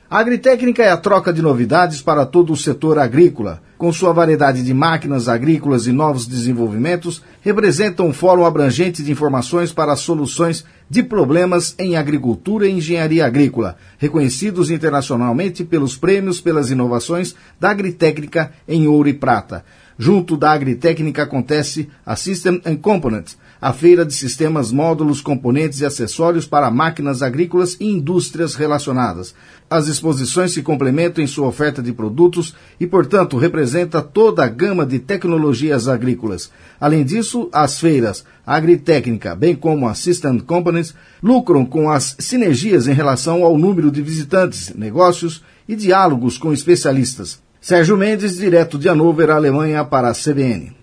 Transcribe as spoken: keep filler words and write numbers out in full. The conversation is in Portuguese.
A Agritécnica é a troca de novidades para todo o setor agrícola. Com sua variedade de máquinas agrícolas e novos desenvolvimentos, representa um fórum abrangente de informações para as soluções de problemas em agricultura e engenharia agrícola, reconhecidos internacionalmente pelos prêmios pelas inovações da Agritécnica em ouro e prata. Junto da Agritécnica acontece a System and Components, a feira de sistemas, módulos, componentes e acessórios para máquinas agrícolas e indústrias relacionadas. As exposições se complementam em sua oferta de produtos e, portanto, representa toda a gama de tecnologias agrícolas. Além disso, as feiras Agritécnica, bem como a System and Components, lucram com as sinergias em relação ao número de visitantes, negócios e diálogos com especialistas. Sérgio Mendes, direto de Hannover, Alemanha, para a C B N.